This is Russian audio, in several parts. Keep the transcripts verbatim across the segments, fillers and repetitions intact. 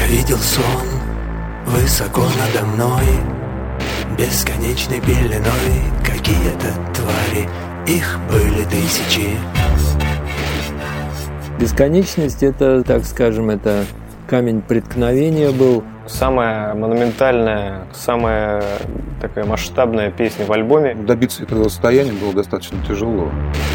видел сон высоко надо мной, бесконечной пеленой какие-то твари, их были тысячи. Бесконечность — это, так скажем, это камень преткновения был. Самая монументальная, самая такая масштабная песня в альбоме. Добиться этого состояния было достаточно тяжело.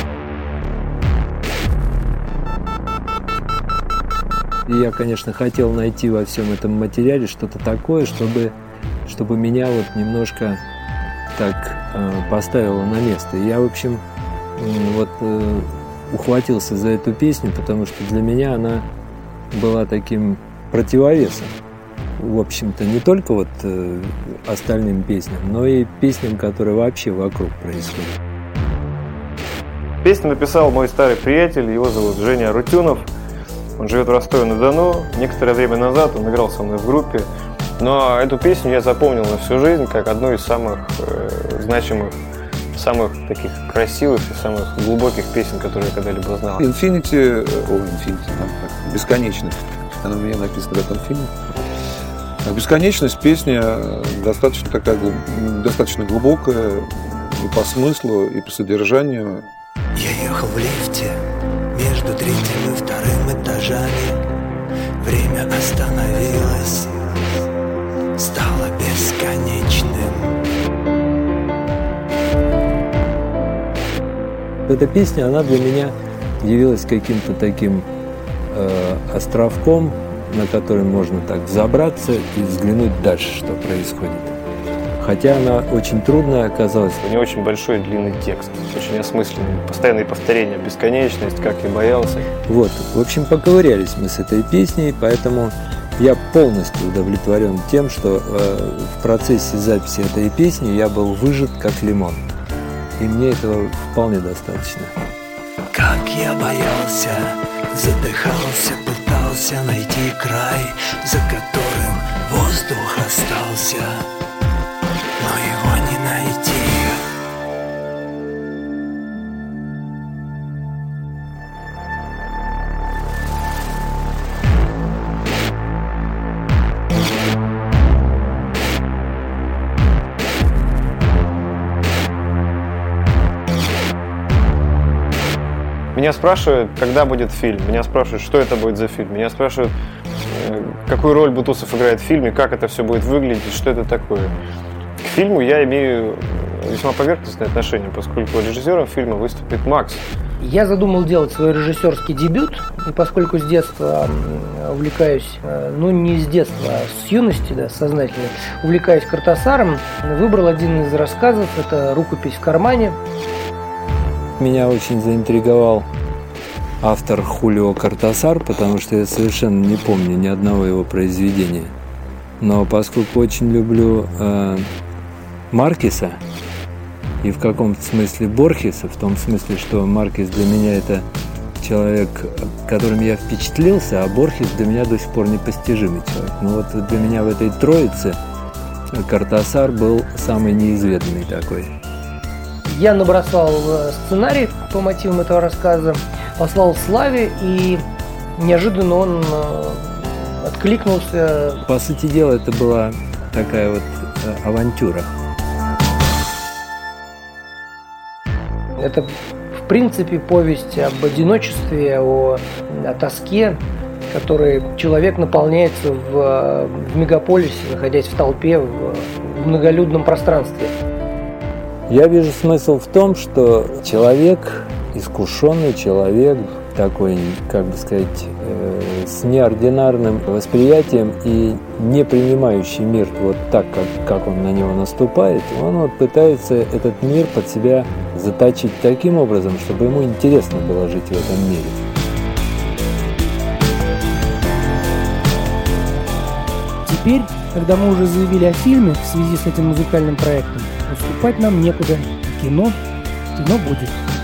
И я, конечно, хотел найти во всем этом материале что-то такое, чтобы, чтобы меня вот немножко так э, поставило на место. И я, в общем, э, вот э, ухватился за эту песню, потому что для меня она была таким противовесом. В общем-то, не только вот э, остальным песням, но и песням, которые вообще вокруг происходят. Песню написал мой старый приятель, его зовут Женя Арутюнов. Он живет в Ростове-на-Дону. Некоторое время назад он играл со мной в группе. Но эту песню я запомнил на всю жизнь как одну из самых э, значимых, самых таких красивых и самых глубоких песен, которые я когда-либо знал. Infinity, о, Infinity, да, бесконечность. Она у меня написана в этом фильме. Бесконечность песня достаточно такая, достаточно глубокая и по смыслу, и по содержанию. Я ехал в лифте между третьим и вторым этажами. Время остановилось, стало бесконечным. Эта песня, она для меня явилась каким-то таким э, островком, на который можно так взобраться и взглянуть дальше, что происходит. Хотя она очень трудная оказалась. У нее очень большой длинный текст, очень осмысленный, постоянные повторения, бесконечность, как и боялся. Вот, в общем, поковырялись мы с этой песней, поэтому я полностью удовлетворен тем, что э, в процессе записи этой песни я был выжат как лимон. И мне этого вполне достаточно. Как я боялся, задыхался, пытался найти край, за которым воздух остался, но его не найти. Меня спрашивают, когда будет фильм, меня спрашивают, что это будет за фильм, меня спрашивают, какую роль Бутусов играет в фильме, как это все будет выглядеть, что это такое. К фильму я имею весьма поверхностное отношение, поскольку режиссером фильма выступит Макс. Я задумал делать свой режиссерский дебют, и поскольку с детства увлекаюсь, ну не с детства, а с юности, да, сознательно, увлекаюсь Кортасаром, выбрал один из рассказов, это «Рукопись в кармане». Меня очень заинтриговал автор Хулио Кортасар, потому что я совершенно не помню ни одного его произведения. Но поскольку очень люблю э, Маркеса и в каком-то смысле Борхеса, в том смысле, что Маркес для меня это человек, которым я впечатлился, а Борхес для меня до сих пор непостижимый человек. Но вот для меня в этой троице Кортасар был самый неизведанный такой. Я набросал сценарий по мотивам этого рассказа, послал Славе, и неожиданно он откликнулся. По сути дела, это была такая вот авантюра. Это, в принципе, повесть об одиночестве, о, о тоске, которой человек наполняется в, в мегаполисе, находясь в толпе, в, в многолюдном пространстве. Я вижу смысл в том, что человек, искушенный человек, такой, как бы сказать, э, с неординарным восприятием и не принимающий мир вот так, как, как он на него наступает, он вот пытается этот мир под себя заточить таким образом, чтобы ему интересно было жить в этом мире. Теперь, когда мы уже заявили о фильме в связи с этим музыкальным проектом, уступать нам некуда. Кино, кино будет.